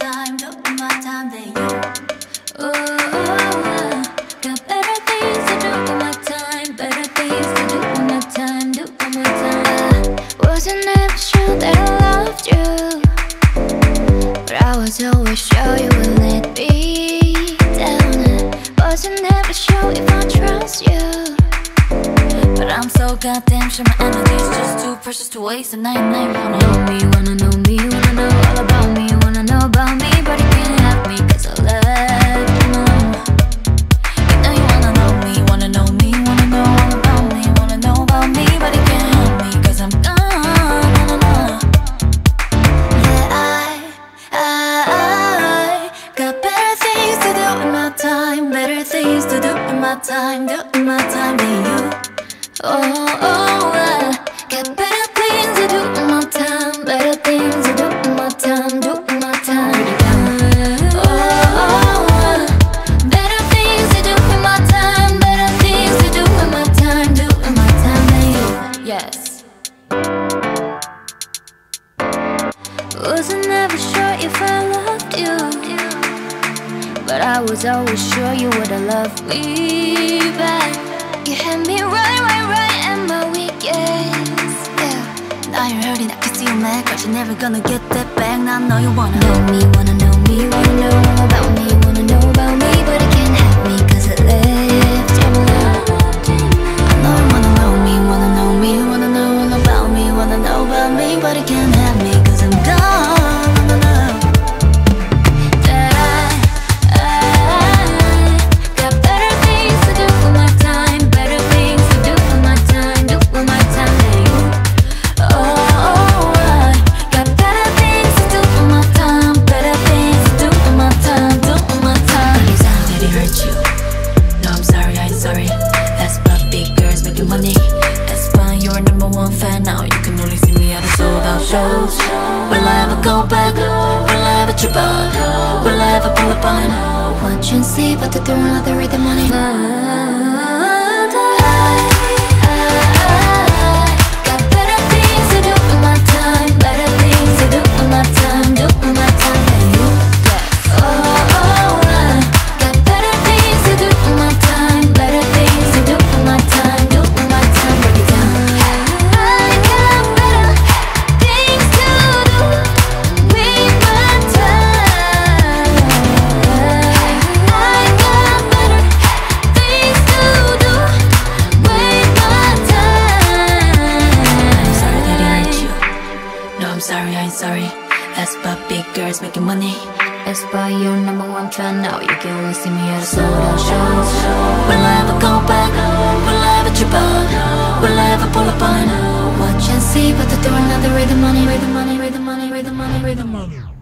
time, doing my time than you. Got better things to do with my time, better things to do with my time, do with my time. I wasn't ever sure that I loved you, but I was always sure you would let me down. I wasn't ever sure if I trust you, but I'm so goddamn sure my energy's just too precious to waste. And I wanna know me, wanna know me, wanna know all about me, wanna know about me, but you can't have me cause I left him alone. You know you wanna know me, wanna know me, wanna know all about me, wanna know about me, but you can't have me cause I'm gone. Yeah, I got better things to do with my time, better things to do with my time, do with my time than you. I got better things to do with my time, better things to do with my time, do with my time. Better things to do with my time, better things to do with my time, do with my time than you. Yes. Wasn't ever sure if I loved you, but I was always sure you would've loved me back. You had me right at my weakest, yeah. Now you're hurting, I can see you mad, cause you're never gonna get that back. Now I know you wanna know me, wanna know me, wanna know all about me, wanna know about me, but I can't have me cause I left you alone. I know you wanna know me, wanna know me, wanna know all about me, wanna know about me, but I can't have me cause I'm gone. Money, that's fine, you're a #1 fan now. You can only see me at the sold out shows. Will I ever go back? Will I ever trip out? Will I ever pull up on? Watch and see, but they're throwing out the rhythm money. Got better things to do with my time, better things to do with my time, do with my time than you. Got better things to do with my time, better things to do with my time. Sorry, I ain't sorry. That's about big girls making money. That's why you're #1 fan now. You can only see me at a sold out shows. Will I ever go back? Will I ever trip out? Will I ever pull up on? Watch and see, but they're throwing out the rhythm money, rhythm money, rhythm money, rhythm money, rhythm money.